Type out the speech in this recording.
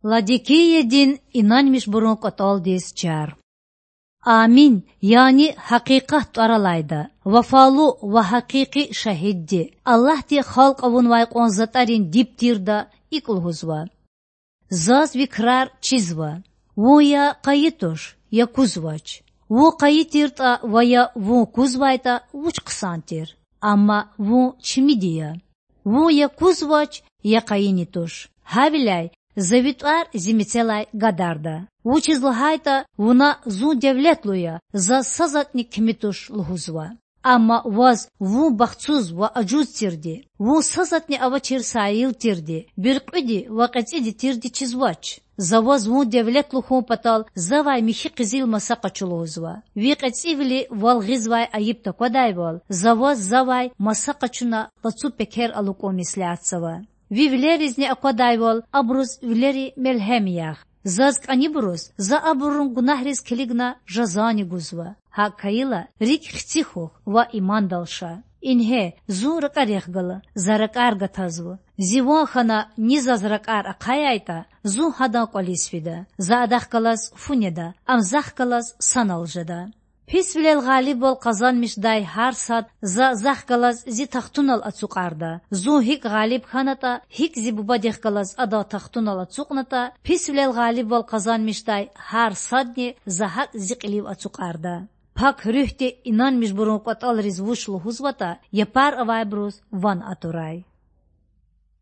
Ladikeya din inanmış burun qatol des çar. Amin yani haqiqat aralaydı. Vafalu ve hakiki şahiddi. Allah di halk avun vay qonzatarin diptirda ikul huzva. Zaz vikrar çizva. Vu ya kayıtoş ya kuzvaç. Vu kayıtirta veya vu kuzvayta vuç kısantir. Ama vu çimidiya. Vu ya kuzvaç ya kayınitoş. Havilay завитар зимицелай гадарда. Вучизлахайта вуна зу девлетлуя за сазатник кмитуш лхузва. Amma vaz vu baxtsuz ve acuz tirdi. Vu sazatni avachir sayil tirdi. Birqidi vaqatidi tirdi çizvaç. Zavaz vu devlet luhu patal zavay mixi qizil masaqa chuluzva. Viqatsivli valghizvay ayib takodayval. Zavaz zavay masaqa chuna latsu peker aluko misliatsava. Vivlerizni akodayval abruz vleri melhemiyah. Zazk anibruz za aburun gunahriz kiligna jazani guzva. Ha kayıla rik xtihuh va iman dalşa. İnhe zu rakarexgala zarakar gatazvu. Zivon xana niza zarakar akayayta zu hada qolisfida. Za adah kalas funeda am zah kalas sanaljada. Pisvilel galib ol kazanmış day har sad za zah kalas zi taxtunal atsuqarda. Zu hik galib xanata hik zi bubadih kalas ada taxtunal atsuqnata. Pisvilel galib ol kazanmış day har sadni zahak ziqliv atsuqarda. Pak rühte inanmış burun qatal rizvuşlu huzvata yapar avay brus van aturay.